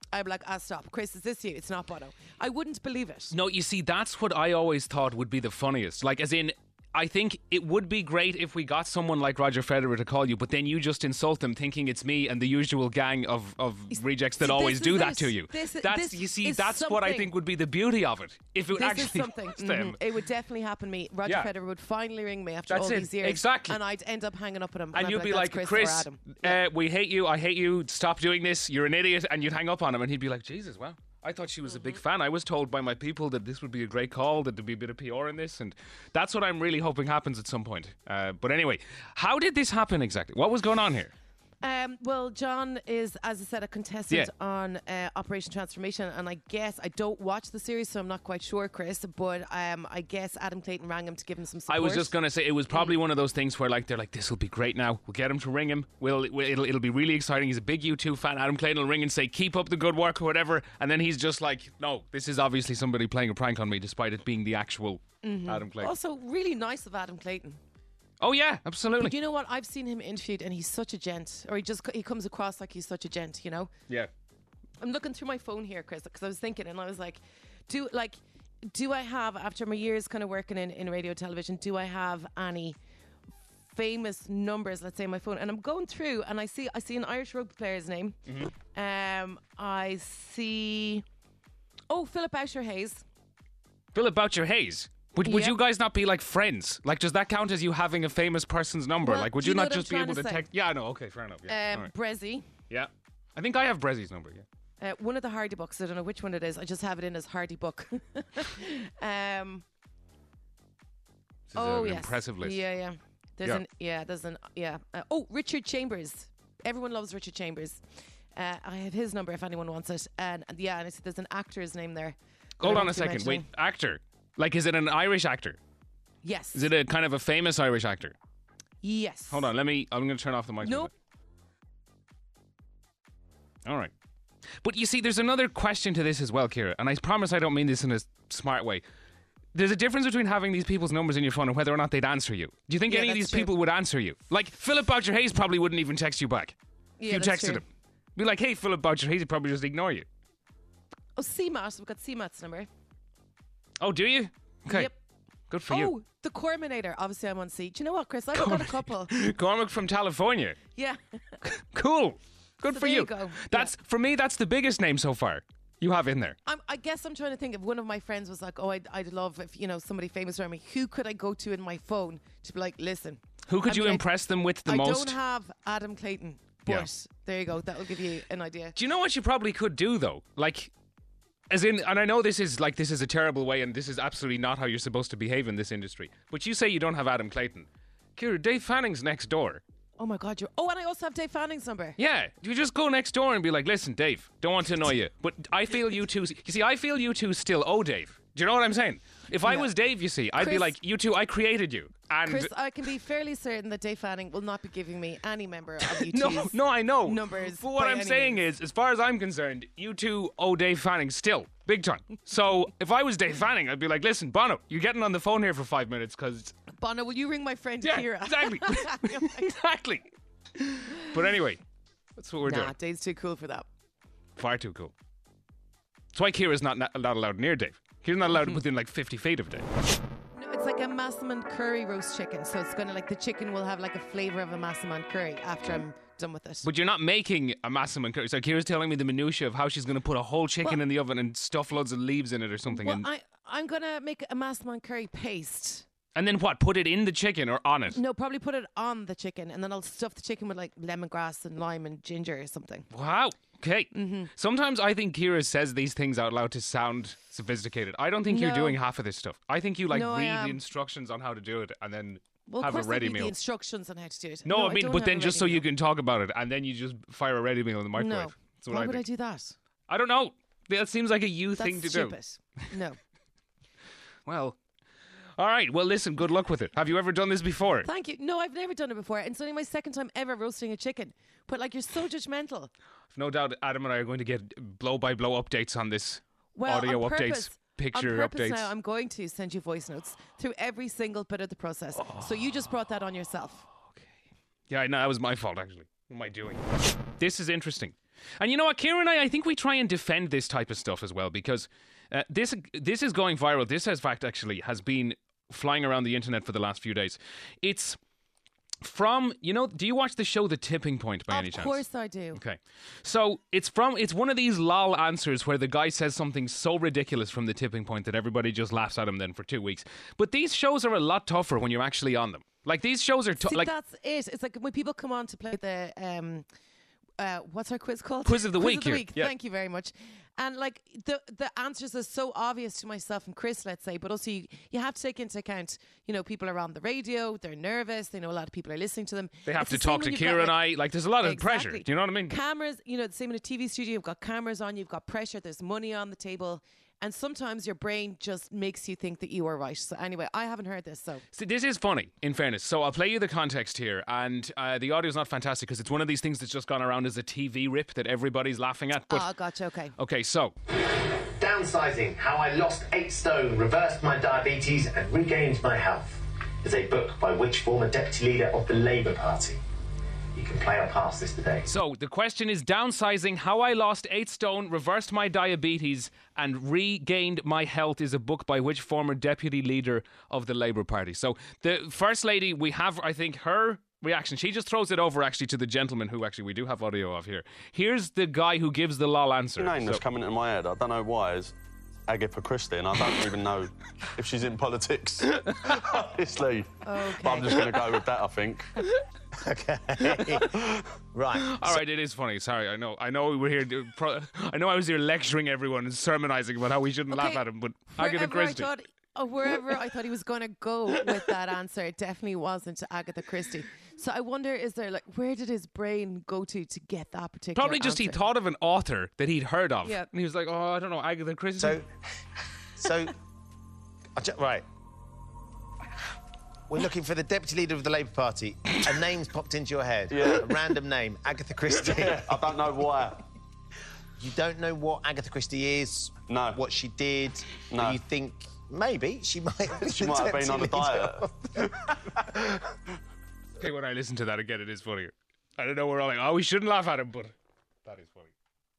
I'd be like, ah, stop. Chris, is this you? It's not Bono. I wouldn't believe it.
No, you see, that's what I always thought would be the funniest. Like, as in, I think it would be great if we got someone like Roger Federer to call you, but then you just insult them thinking it's me and the usual gang of, of rejects that
See,
always
this
do
is
that
it.
to you.
This is-
that's
this
you see,
is
that's what I
something.
think would be the beauty of it. If it
This
actually
is something.
was them.
Mhm. It would definitely happen to me. Roger
Yeah.
Federer would finally ring me after
That's
all
it.
these years.
Exactly.
And I'd end up hanging up on him.
And
I'd
you'd be
"That's
like,
Chris,
Chris,
or Adam." Yeah.
uh, we hate you, I hate you, stop doing this, you're an idiot, and you'd hang up on him, and he'd be like, Jesus, wow. I thought she was a big
Mm-hmm.
fan. I was told by my people that this would be a great call, that there'd be a bit of P R in this, and that's what I'm really hoping happens at some point. Uh, but anyway, how did this happen exactly? What was going on here?
Um, well, John is, as I said, a contestant
Yeah.
on uh, Operation Transformation, and I guess I don't watch the series, so I'm not quite sure, Chris. But um, I guess Adam Clayton rang him to give him some support.
I was just going to say it was probably
Mm.
one of those things where like they're like, this will be great now. We'll get him to ring him. We'll, we'll it'll, it'll be really exciting. He's a big U two fan. Adam Clayton will ring and say, keep up the good work or whatever. And then he's just like, no, this is obviously somebody playing a prank on me, despite it being the actual Adam Clayton.
Also, really nice of Adam Clayton.
Oh yeah, absolutely.
But you know what? I've seen him interviewed, and he's such a gent, or he just he comes across like he's such a gent. You know.
Yeah.
I'm looking through my phone here, Chris, because I was thinking, and I was like, do like, do I have after my years kind of working in, in radio television, do I have any famous numbers? Let's say on my phone, and I'm going through, and I see I see an Irish rugby player's name. Um, I see, oh, Philip Boucher Hayes.
Philip Boucher Hayes. Would, would
Yep.
you guys not be like friends? Like, does that count as you having a famous person's number?
Well,
like, would
do
you
you know
not
what I'm
just be
trying
able
to
to
say?
text? Yeah, no, okay, fair enough. Yeah,
Um,
all right.
Brezzy.
Yeah. I think I have Brezzy's number. Yeah.
Uh, one of the Hardy books. I don't know which one it is. I just have it in as Hardy book. um.
This is
Oh
an
yes.
impressive list.
Yeah, yeah. There's
Yeah.
an yeah. There's an yeah. Uh, oh, Richard Chambers. Everyone loves Richard Chambers. Uh, I have his number if anyone wants it. And, and yeah, and I said there's an actor's name there. that
Hold
I
on a
want to
second.
mention.
Wait, actor. Like, is it an Irish actor?
Yes.
Is it a kind of a famous Irish actor?
Yes.
Hold on, let me. I'm going to turn off the mic. for a
Nope.
bit. All right. But you see, there's another question to this as well, Ciara, and I promise I don't mean this in a smart way. There's a difference between having these people's numbers in your phone and whether or not they'd answer you. Do you think
Yeah,
any of
that's
these
true.
people would answer you? Like, Philip Boucher Hayes probably wouldn't even text you back.
Yeah,
if you
that's
texted
true.
him. Be like, hey, Philip Boucher Hayes, he'd probably just ignore you.
Oh, C M A T. We've got C M A T's number.
Oh, do you? Okay.
Yep.
Good for
oh,
you.
the Corminator. Obviously, I'm on C. Do you know what, Chris? I've got a couple.
Cormac from California.
Yeah.
Cool. Good
So
for
there
you.
you go.
That's for me. That's the biggest name so far you have in there.
I'm, I guess I'm trying to think of one of my friends was like, oh, I'd, I'd love if, you know, somebody famous around me. Who could I go to in my phone to be like, listen.
Who could
I
you
mean, I-
impress them with the
I
most?
don't have Adam Clayton, but
Yeah.
there you go. That will give you an idea.
Do you know what you probably could do though? Like, as in, and I know this is like this is a terrible way, and this is absolutely not how you're supposed to behave in this industry. But you say you don't have Adam Clayton. Ciara, Dave Fanning's next door.
Oh my God, you're. Oh, and I also have Dave Fanning's number.
Yeah, you just go next door and be like, listen, Dave, don't want to annoy you, but I feel you two. You see, I feel you two still owe Dave. Do you know what I'm saying? If I
Yeah.
was Dave, you see, I'd be
Chris-
like, you two, I created you, and
Chris, I can be fairly certain that Dave Fanning will not be giving me any member of U
no,
T's
no, I know.
numbers.
But what
by
I'm
any
saying
means.
is, as far as I'm concerned, you two owe Dave Fanning still, big time. So if I was Dave Fanning, I'd be like, listen, Bono, you're getting on the phone here for five minutes because
Bono, will you ring my friend
yeah,
Ciara?
exactly, exactly. But anyway, that's what we're
Nah,
doing.
Dave's too cool for that.
Far too cool. That's why Ciara's not not allowed near Dave. Ciara's not allowed within like fifty feet of Dave.
No, it's like a Massaman curry roast chicken. So it's gonna like the chicken will have like a flavour of a Massaman curry after I'm done with it.
But you're not making a Massaman curry. So Ciara's telling me the minutiae of how she's going to put a whole chicken
Well-
in the oven and stuff loads of leaves in it or something.
well,
and,
I I'm gonna make a Massaman curry paste.
and then what? Put it in the chicken or on it?
No, probably put it on the chicken, and then I'll stuff the chicken with like lemongrass and lime and ginger or something.
Wow. Okay.
Mm-hmm.
Sometimes I think Ciara says these things out loud to sound sophisticated. I don't think you're
No.
doing half of this stuff. I think you like
No, I
read
am.
the instructions on how to do it and then
Well,
have
of course,
a ready
I'll read
meal.
the instructions on how to do it.
no, I mean,
don't
but
have
then
a
just so
ready
you
meal.
can talk about it and then you just fire a ready meal in the microwave.
No.
That's what
Why
I
would I
think.
do that?
I don't know. That seems like a you
That's
thing to
stupid.
do.
No.
Well, all right. Well, listen, good luck with it. Have you ever done this before?
Thank you. No, I've never done it before. And it's only my second time ever roasting a chicken. But like, you're so judgmental.
I've no doubt Adam and I are going to get blow by blow updates on this.
Well,
Audio
on
updates,
purpose,
picture
on purpose
updates.
now, I'm going to send you voice notes through every single bit of the process. So you just brought that on yourself.
Yeah, no, that was my fault, actually. What am I doing? This is interesting. And you know what, Kieran and I, I think we try and defend this type of stuff as well because uh, this this is going viral. This, in fact, actually has been flying around the internet for the last few days. It's from, you know, do you watch the show The Tipping Point by
Of
any chance?
course I do.
Okay. So it's from, it's one of these lol answers where the guy says something so ridiculous from The Tipping Point that everybody just laughs at him then for two weeks. But these shows are a lot tougher when you're actually on them. Like these shows are tough.
See,
Like
that's it. It's like when people come on to play the um, uh, what's our quiz called?
Quiz of the Week
Quiz of the
here.
week.
Yeah.
Thank you very much. And like the the answers are so obvious to myself and Chris, let's say, but also you, you have to take into account, you know, people are on the radio, they're nervous, they know a lot of people are listening to them.
they have
It's
to
the same
talk to
when you've got,
Kira and
like,
I. Like there's a lot of
Exactly.
pressure. Do you know what I mean?
Cameras, you know, the same in a T V studio, you've got cameras on, you've got pressure, there's money on the table. And sometimes your brain just makes you think that you are right. So anyway, I haven't heard this, so.
See, this is funny, in fairness. So I'll play you the context here, and uh, the audio's not fantastic because it's one of these things that's just gone around as a T V rip that everybody's laughing at. But
Oh, gotcha, okay.
okay, so
Downsizing, How I Lost eight Stone, Reversed My Diabetes and Regained My Health is a book by which former deputy leader of the Labour Party? You can play or pass this today.
So the question is downsizing, how I lost eight stone, reversed my diabetes and regained my health is a book by which former deputy leader of the Labour Party. So the First Lady, we have, I think, her reaction. She just throws it over actually to the gentleman who actually we do have audio of here. Here's the guy who gives the lol answer.
The name that's
So-
coming into my head, I don't know why, is Agatha Christie, and I don't even know if she's in politics, honestly.
Okay.
But I'm just going to go with that, I think.
Okay. Right.
All right, it is funny. Sorry, I know. I know we were here. To, pro, I know I was here lecturing everyone and sermonizing about how we shouldn't laugh
Okay,
at him, but Agatha
Wherever I
Christie.
thought, uh, wherever I thought he was going to go with that answer, it definitely wasn't Agatha Christie. So I wonder, is there like, where did his brain go to to get that particular
Probably just he
answer?
thought of an author that he'd heard of.
Yeah.
And he was like, oh, I don't know, Agatha Christie.
So, so, I ju- right. We're looking for the deputy leader of the Labour Party. A name's popped into your head.
Yeah.
A random name, Agatha Christie.
I don't know why.
You don't know what Agatha Christie is.
No.
What she did.
No.
But you think maybe she might. Be
She
the
might have been
deputy
on a
leader.
diet.
Okay, when I listen to that again, it is funnier. I don't know, we're all like, oh, we shouldn't laugh at him, but that is funny.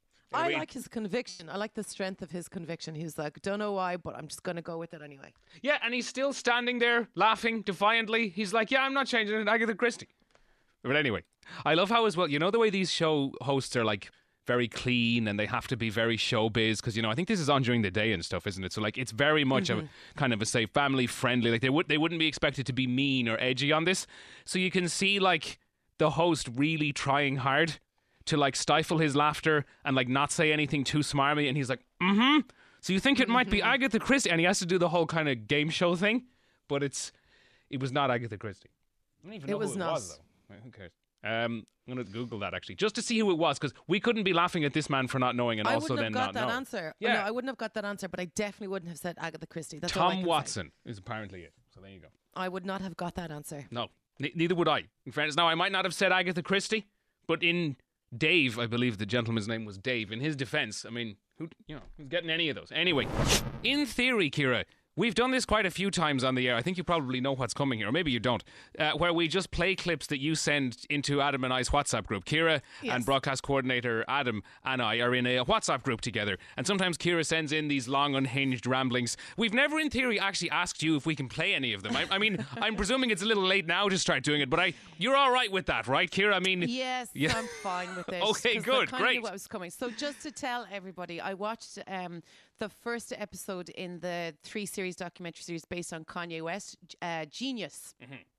I
Anyway,
like his conviction. I like the strength of his conviction. He was like, don't know why, but I'm just going to go with it anyway.
Yeah, and he's still standing there laughing defiantly. He's like, yeah, I'm not changing it, Agatha Christie. But anyway, I love how as well, you know the way these show hosts are like very clean and they have to be very showbiz because, you know, I think this is on during the day and stuff, isn't it? So like it's very much
Mm-hmm.
a kind of a say family friendly. Like they would they wouldn't be expected to be mean or edgy on this. So you can see like the host really trying hard to like stifle his laughter and like not say anything too smarmy, and he's like, mm-hmm. So you think it might be Agatha Christie, and he has to do the whole kind of game show thing, but it's it was not Agatha Christie. I don't even
It
know
was
who it
not.
was though. Who cares? Um, I'm going to Google that actually, just to see who it was, because we couldn't be laughing at this man for not knowing and
I
also
wouldn't
then
have got
not
that
know.
answer.
Yeah.
No, I wouldn't have got that answer, but I definitely wouldn't have said Agatha Christie. That's all I
Tom
can say.
Watson is apparently it. So there you go.
I would not have got that answer.
No, ne- neither would I. In fairness, now I might not have said Agatha Christie, but in Dave, I believe the gentleman's name was Dave. In his defence, I mean, who you know, who's getting any of those? Anyway, in theory, Kira, we've done this quite a few times on the air. I think you probably know what's coming here, or maybe you don't. Uh, where we just play clips that you send into Adam and I's WhatsApp group. Kira
Yes.
and broadcast coordinator Adam and I are in a WhatsApp group together, and sometimes Kira sends in these long, unhinged ramblings. We've never, in theory, actually asked you if we can play any of them. I, I mean, I'm presuming it's a little late now to start doing it, but I, you're all right with that, right, Kira? I mean,
Yes,
Yeah.
I'm fine with it.
Okay,
'cause
good,
I kinda
great.
Knew what was coming. So just to tell everybody, I watched um, the first episode in the three series documentary series based on Kanye West, uh, Genius,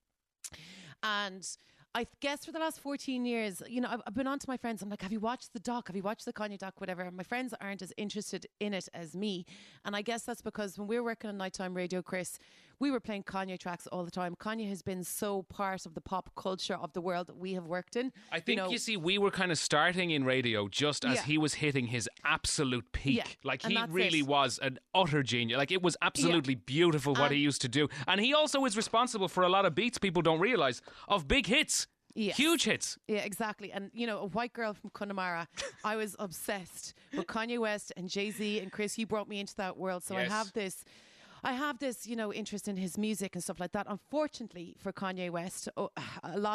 and I guess for the last fourteen years, you know, I've, I've been on to my friends. I'm like, have you watched the doc? Have you watched the Kanye doc? Whatever. My friends aren't as interested in it as me. And I guess that's because when we were working on nighttime radio, Chris, we were playing Kanye tracks all the time. Kanye has been so part of the pop culture of the world that we have worked in.
I think you,
know,
see, we were kind of starting in radio just as
Yeah.
he was hitting his absolute peak.
Yeah,
Like
and
he
that's
really
it.
was an utter genius. Like it was absolutely beautiful what
And-
he used to do, and he also is responsible for a lot of beats people don't realize of big hits,
Yes.
huge hits.
Yeah, exactly. And, you know, a white girl from Connemara, I was obsessed with Kanye West and Jay-Z. And Chris, you brought me into that world. So
Yes.
I have this... I have this, you know, interest in his music and stuff like that. Unfortunately for Kanye West, oh, a lot of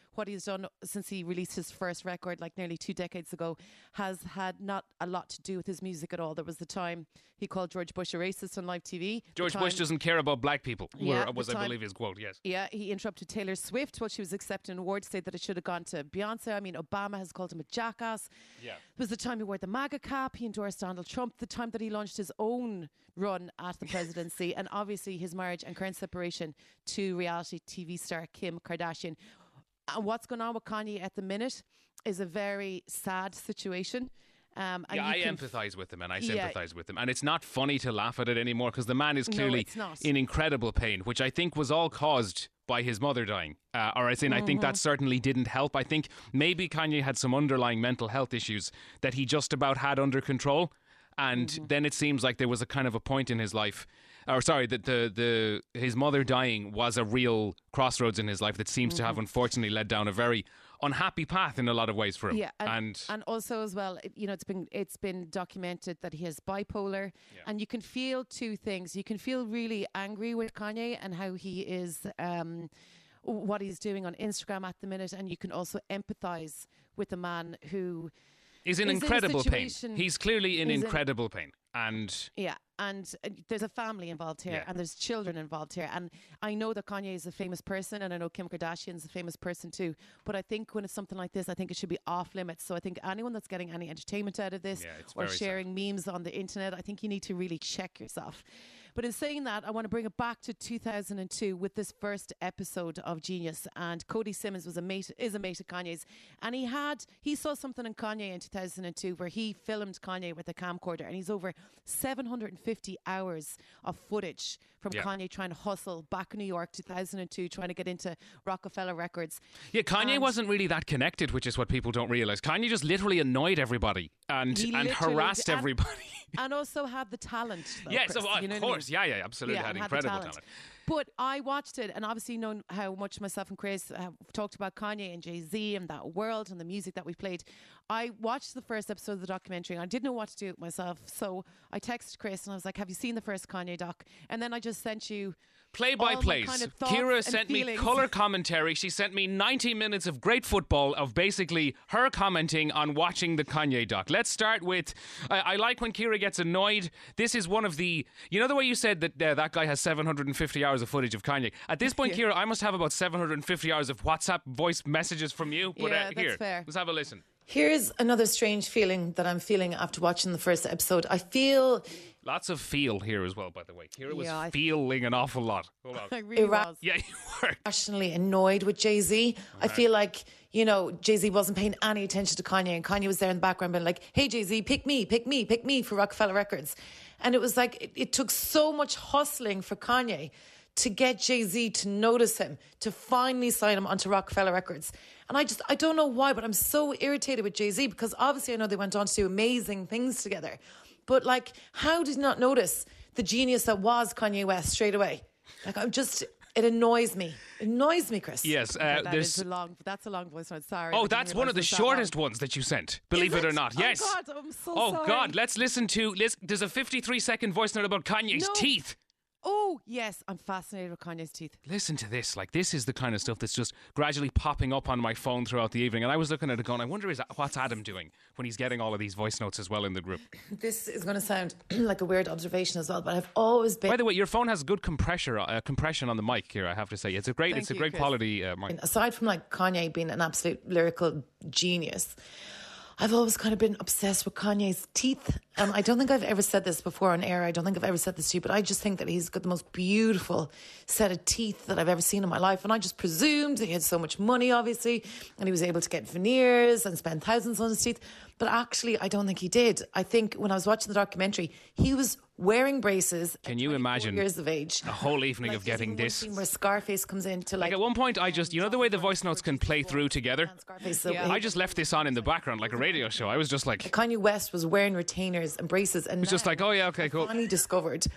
what he's done since he released his first record, like nearly two decades ago, has had not a lot to do with his music at all. There was the time he called George Bush a racist on live T V.
George
time,
Bush doesn't care about black people,
yeah,
were, was
the
I
time,
believe his quote, yes.
Yeah, he interrupted Taylor Swift while she was accepting an award, said that it should have gone to Beyonce. I mean, Obama has called him a jackass.
Yeah.
It was the time he wore the MAGA cap, he endorsed Donald Trump, the time that he launched his own run at the presidency, and obviously his marriage and current separation to reality T V star Kim Kardashian. And what's going on with Kanye at the minute is a very sad situation. Um, and
yeah,
you
I
can
empathise with him and I
Yeah.
sympathise with him. And it's not funny to laugh at it anymore because the man is
No,
clearly
it's not.
in incredible pain, which I think was all caused by his mother dying. Uh, or as in, I think that certainly didn't help. I think maybe Kanye had some underlying mental health issues that he just about had under control. And
Mm-hmm.
then it seems like there was a kind of a point in his life, or sorry, that the, the his mother dying was a real crossroads in his life that seems to have unfortunately led down a very unhappy path in a lot of ways for him.
Yeah, and,
and,
and also as well, it- you know, it's been it's been documented that he has bipolar, and you can feel two things. You can feel really angry with Kanye and how he is, um, what he's doing on Instagram at the minute, and you can also empathise with a man who
He's in
is in a
incredible pain.
situation-
He's clearly in
he's in-
incredible pain. And
Yeah, and uh, there's a family involved here,
Yeah.
and there's children involved here. And I know that Kanye is a famous person, and I know Kim Kardashian is a famous person too. But I think when it's something like this, I think it should be off limits. So I think anyone that's getting any entertainment out of this
Yeah, it's
or
very sad.
sharing memes on the internet, I think you need to really check yourself. But in saying that, I want to bring it back to two thousand two with this first episode of Genius. And Cody Simmons was a mate, is a mate of Kanye's, and he had he saw something in Kanye in two thousand two where he filmed Kanye with a camcorder, and he's over seven hundred fifty hours of footage from
Yeah.
Kanye trying to hustle back in New York, two thousand two, trying to get into Rockefeller Records.
yeah, Kanye
And-
wasn't really that connected, which is what people don't realize. Kanye just literally annoyed everybody and
He
and
literally
harassed
did- and-
everybody.
And also had the talent. Though,
yes,
Chris,
of, of
you know what I mean?
course. Yeah, yeah, absolutely.
Yeah,
had
and had the
incredible
talent.
talent.
But I watched it, and obviously known how much myself and Chris have talked about Kanye and Jay-Z and that world and the music that we played. I watched the first episode of the documentary, and I didn't know what to do with myself. So I texted Chris, and I was like, have you seen the first Kanye doc? And then I just sent you
Play by
all my
plays.
kind of thoughts
Kira
and
sent me
feelings.
colour commentary. She sent me ninety minutes of great football of basically her commenting on watching the Kanye doc. Let's start with I, I like when Kira gets annoyed. This is one of the, you know, the way you said that uh, that guy has seven hundred fifty hours of footage of Kanye. At this point, Kira, I must have about seven hundred fifty hours of WhatsApp voice messages from you. But
Yeah,
uh,
that's
here,
fair.
let's have a listen.
Here's another strange feeling that I'm feeling after watching the first episode. I feel
Lots of feel here as well, by the way. Kira was
Yeah, I-
feeling an awful lot. Hold on.
I really
Ira-
was.
Yeah, you were.
irrationally annoyed with Jay-Z. I feel like, you know, Jay-Z wasn't paying any attention to Kanye, and Kanye was there in the background being like, hey, Jay-Z, pick me, pick me, pick me for Rockefeller Records. And it was like, it, it took so much hustling for Kanye to get Jay-Z to notice him, to finally sign him onto Rockefeller Records. And I just, I don't know why, but I'm so irritated with Jay-Z because obviously I know they went on to do amazing things together. But like, how did you not notice the genius that was Kanye West straight away? Like, I'm just, it annoys me. It annoys me, Chris.
Yes, uh,
That
there's.
is a long. That's a long voice note. Sorry. I
Oh,
didn't
that's one of the
realise it was that long.
shortest ones that you sent. Believe
Is
it or
it?
not.
Oh,
Yes.
God, I'm so
oh
sorry.
God, let's listen to. Let's, there's a fifty-three second voice note about Kanye's
No.
teeth.
Oh, yes. I'm fascinated with Kanye's teeth.
Listen to this. Like, this is the kind of stuff that's just gradually popping up on my phone throughout the evening. And I was looking at it going, I wonder is what's Adam doing when he's getting all of these voice notes as well in the group.
This is going to sound like a weird observation as well, but I've always been,
By the way, your phone has good compressor, uh, compression on the mic here, I have to say. It's a great,
Thank
it's a
you,
great
Chris.
quality uh, mic.
aside from like Kanye being an absolute lyrical genius, I've always kind of been obsessed with Kanye's teeth. Um, I don't think I've ever said this before on air. I don't think I've ever said this to you, but I just think that he's got the most beautiful set of teeth that I've ever seen in my life. And I just presumed he had so much money, obviously, and he was able to get veneers and spend thousands on his teeth. But actually, I don't think he did. I think when I was watching the documentary, he was wearing braces.
Can
at
you
twenty-four
imagine
years of age?
A whole evening
Like,
of
there's
getting
even one
this.
scene where Scarface comes in to like.
Like at one point, I just, you know the way the voice notes can play through together?
Scarface, so
Yeah.
he-
I just left this on in the background like a radio show. I was just like,
Kanye West was wearing retainers and braces, and
it's just
now
like, oh yeah, okay,
I
cool.
finally discovered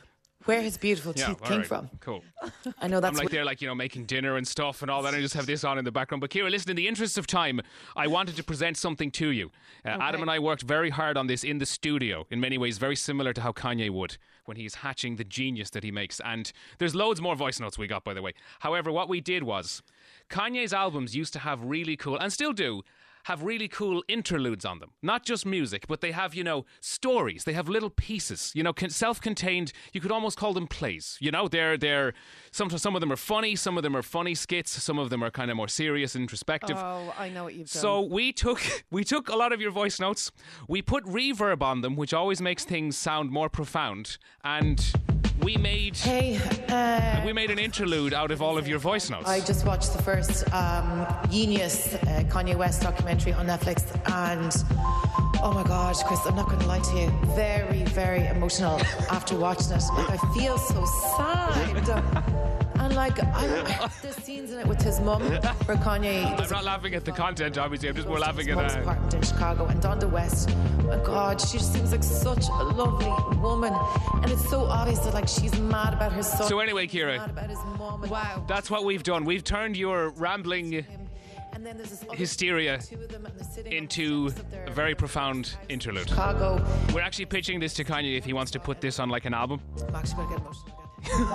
where his beautiful
Yeah,
teeth
all
came
right.
from.
Cool.
I know that's
I'm like
what-
they're like, you know, making dinner and stuff and all that. And I just have this on in the background. But Ciara, listen, in the interest of time, I wanted to present something to you. Uh, Adam and I worked very hard on this in the studio, in many ways very similar to how Kanye would when he's hatching the genius that he makes. And there's loads more voice notes we got, by the way. However, what we did was Kanye's albums used to have really cool, and still do, have really cool interludes on them. Not just music, but they have, you know, stories. They have little pieces, you know, con- self-contained. You could almost call them plays. You know, they're they're some some of them are funny, some of them are funny skits, some of them are kind of more serious, introspective.
Oh, I know what you've done.
So we took we took a lot of your voice notes. We put reverb on them, which always makes things sound more profound, and we made
Hey, uh,
we made an interlude out of all of your voice notes.
I just watched the first um, Genius uh, Kanye West documentary on Netflix, and oh my God, Chris, I'm not going to lie to you, very, very emotional after watching it. Like, I feel so sad. And like, I, there's scenes in it with his mum, where Kanye.
I'm not laughing at the content, obviously. I'm just more laughing
his
at
mum's
uh,
apartment in Chicago, and Donda West. Oh my God, she just seems like such a lovely woman, and it's so obvious that like she's mad about her son.
So anyway, Ciara,
mad about his mum. And
wow.
that's what we've done. We've turned your rambling
And then there's this other
hysteria
two of them, and they're sitting on the
into
steps of their
a very profound interlude.
Chicago.
We're actually pitching this to Kanye if he wants to put this on like an album.
I'm actually going to get emotional again.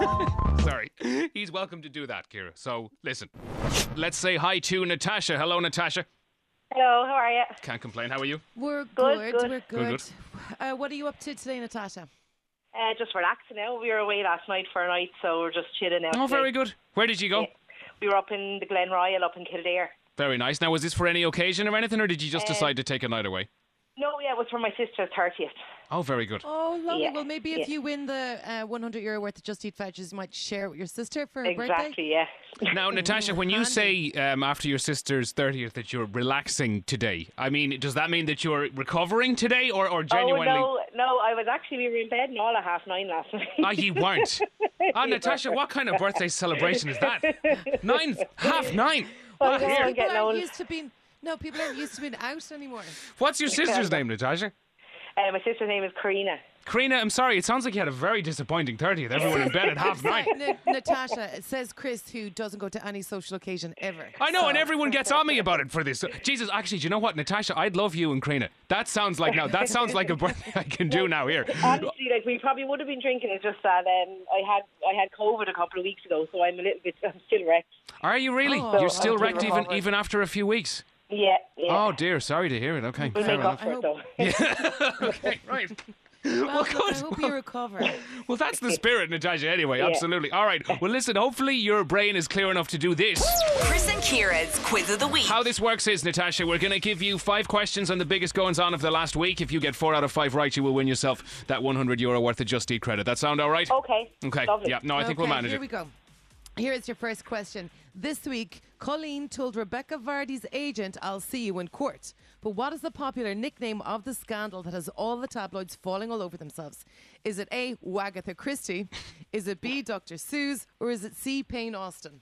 Sorry. He's welcome to do that, Ciara. So, listen. Let's say hi to Natasha. Hello, Natasha.
Hello, how are you?
Can't complain. How are you?
We're
Good,
good.
good.
We're
Good,
good. Uh, what are you up to today, Natasha?
Uh, just relaxing now. We were away last night for a night, so we're just chilling out.
Oh,
today.
very good. Where did you go?
Yeah. We were up in the Glen Royal up in Kildare.
Very nice. Now, was this for any occasion or anything, or did you just
Uh,
decide to take a night away?
No, yeah, it was for my sister's thirtieth.
Oh, very good.
Oh, lovely.
Yeah,
Well, maybe if
yeah.
you win the uh, one hundred euro worth of Just Eat vouchers, you might share it with your sister for her birthday.
Exactly, yeah.
Now, Natasha, when you say um, after your sister's thirtieth that you're relaxing today, I mean, does that mean that you're recovering today or, or genuinely?
Oh, no, no, I was actually, we were in bed and all at half nine last night.
Ah, you weren't. Ah, Natasha, what kind of birthday celebration is that? Nine, half nine.
Well,
What
yeah,
here?
I'm
People
getting
aren't
old.
used to being. No, people aren't used to being out anymore.
What's your sister's name, Natasha?
Uh, my sister's name is Karina.
Karina, I'm sorry, it sounds like you had a very disappointing thirtieth. Everyone in bed at half nine.
N- Natasha, it says Chris, who doesn't go to any social occasion ever.
I know,
So-
and everyone gets on me about it for this. Jesus, actually, do you know what, Natasha? I'd love you and Karina. That sounds like now. That sounds like a birthday I can do now here.
Honestly, like we probably would have been drinking. It's just that um, I had I had COVID a couple of weeks ago, so I'm a little bit. I'm still wrecked.
Are you really?
Oh.
You're still
I'm
wrecked
still
even
recovering.
even after a few weeks.
Yeah, yeah.
Oh dear, sorry to hear it. Okay,
we'll
fair
make up
enough.
for it though.
Okay, right.
Well,
Well,
look, I
good.
hope you recover.
Well, that's the spirit, Natasha. Anyway, absolutely. All right. Well, listen. Hopefully, your brain is clear enough to do this.
Chris and Ciara's Quiz of the Week.
How this works is, Natasha, we're going to give you five questions on the biggest goings on of the last week. If you get four out of five right, you will win yourself that one hundred euro worth of Just Eat credit. That sound all right?
Okay.
Okay.
Lovely.
Yeah. No, I think
okay,
we'll manage
here
it.
we go. Here is your first question. This week, Colleen told Rebecca Vardy's agent, "I'll see you in court." But what is the popular nickname of the scandal that has all the tabloids falling all over themselves? Is it A, Wagatha Christie? Is it B, Doctor Seuss? Or is it C, Payne Austin?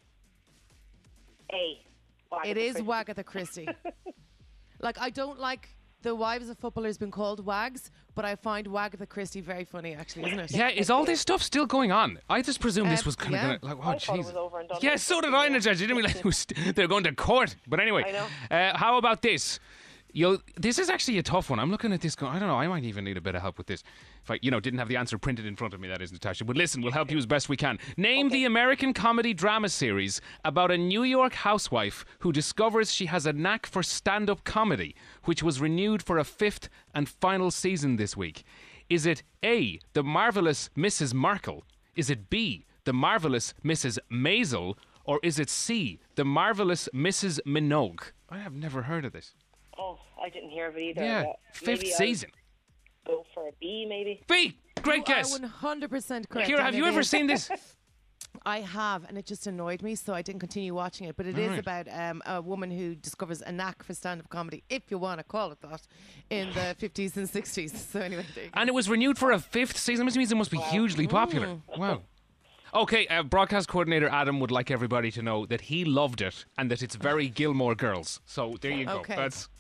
A. Wagatha
It is
Christie.
Wagatha Christie. Like, I don't like the wives of footballers being called wags, but I find Wagatha Christie very funny, actually, isn't it?
Yeah, is all this stuff still going on? I just presume this
Um,
was kind of
yeah.
going to, like, oh,
I thought it
jeez.
was over and done
Yeah,
with.
so did I, Natasha. You didn't realize it was, they're going to court. But anyway,
I know.
Uh, how about this? You'll, this is actually a tough one. I'm looking at this going, I don't know, I might even need a bit of help with this. If I, you know, didn't have the answer printed in front of me, that is, Natasha. But listen, we'll help you as best we can. Name the American comedy drama series about a New York housewife who discovers she has a knack for stand-up comedy, which was renewed for a fifth and final season this week. Is it A, The Marvelous Missus Markle? Is it B, The Marvelous Missus Maisel? Or is it C, The Marvelous Missus Minogue? I have never heard of this.
Oh, I didn't hear of it either.
Yeah,
but
fifth
maybe I'll
season.
Go for a B, maybe.
B, great
You
guess.
are one hundred percent correct.
Ciara, have
and
you
it
ever
is-
seen this?
I have, and it just annoyed me, so I didn't continue watching it. But it is
Right.
about um, a woman who discovers a knack for stand-up comedy, if you want to call it that, in the fifties and sixties. So anyway, there you go.
And it was renewed for a fifth season, which means it must be hugely popular.
Mm.
Wow. Okay, uh, broadcast coordinator Adam would like everybody to know that he loved it and that it's very Gilmore Girls. So there you go.
Okay.
That's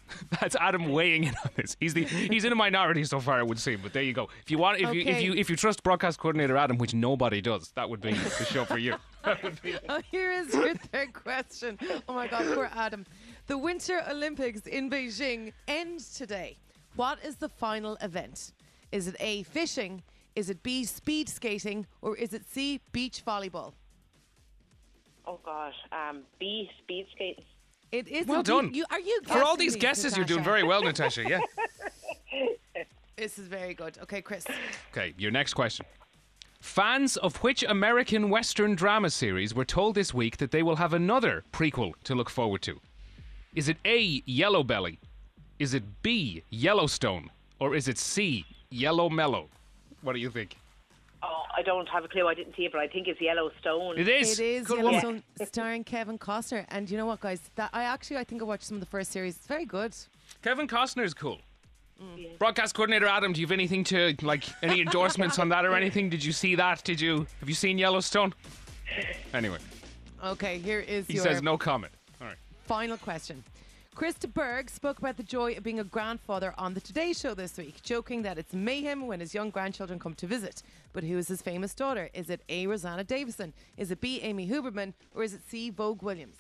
That's Adam weighing in on this. He's the he's in a minority so far, it would seem. But there you go. If you want, if you if
Okay.
you if you trust broadcast coordinator Adam, which nobody does, that would be the show for you. That would be.
Oh, here is your third question. Oh my God, poor Adam. The Winter Olympics in Beijing end today. What is the final event? Is it A, fishing? Is it B, speed skating? Or is it C, beach volleyball?
Oh God. Um, B, speed skating.
It is.
Well
indeed-
done.
You, are you
For all
guessing
these guesses, you're doing
Natasha?
very well, Natasha. Yeah.
This is very good. Okay, Chris.
Okay, your next question. Fans of which American Western drama series were told this week that they will have another prequel to look forward to? Is it A, Yellow Belly? Is it B, Yellowstone? Or is it C, Yellow Mellow? What do you think?
Oh, I don't have a clue. I didn't see it, but I think it's Yellowstone.
It is.
It is
Good woman.
Yellowstone, starring Kevin Costner. And you know what, guys? That I actually I think I watched some of the first series. It's very good.
Kevin Costner's cool. Broadcast coordinator Adam, do you have anything to, like, any endorsements on that or anything? Did you see that? Did you, have you seen Yellowstone? Anyway,
Okay, here is
he
your
says no comment. All right.
final question. Krista Berg spoke about the joy of being a grandfather on the Today Show this week, joking that it's mayhem when his young grandchildren come to visit. But who is his famous daughter? Is it A, Rosanna Davison? Is it B, Amy Huberman? Or is it C, Vogue Williams?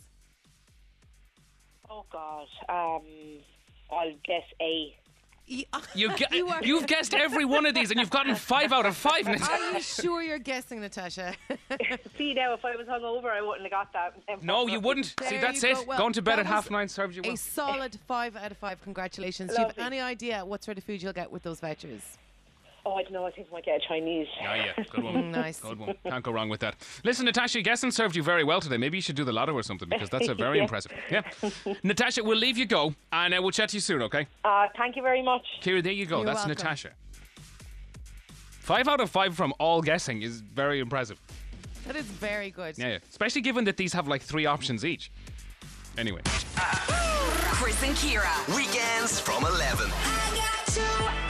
Oh God. Um, I'll guess A.
You ge-
You are-
you've guessed every one of these and you've gotten five out of five.
Are you sure you're guessing, Natasha?
See now, if I was hungover, I wouldn't have got that.
No, you wouldn't.
There
See, that's
you
it.
go. Well,
Going to bed
that
at half
was
nine serves you well.
A solid five out of five. Congratulations. Do you have
Lovely.
any idea what sort of food you'll get with those vouchers?
Oh, I don't know. I think I might get a Chinese.
Yeah, yeah. Good one.
Nice.
Good one. Can't go wrong with that. Listen, Natasha, guessing served you very well today. Maybe you should do the lotto or something because that's a very
Yeah.
impressive. Yeah. Natasha, we'll leave you go and uh, we'll chat to you soon, okay?
Uh, thank you very much.
Kira, there you go.
You're
That's
welcome.
Natasha. Five out of five from all guessing is very impressive.
That is very good.
Yeah, yeah. Especially given that these have like three options each. Anyway.
Chris and Kira.
Weekends from eleven.
I got you.